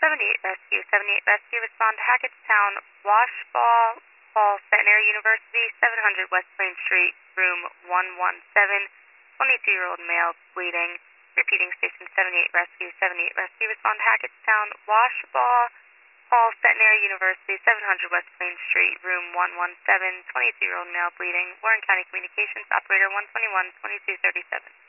78 Rescue. 78 Rescue, respond to Hackettstown, Washball Hall, Centenary University, 700 West Plain Street, room 117, 22-year-old male, bleeding. Repeating, station 78 Rescue. 78 Rescue, respond to Hackettstown, Washball Hall, Centenary University, 700 West Plain Street, room 117, 22-year-old male, bleeding. Warren County Communications, operator 121-2237.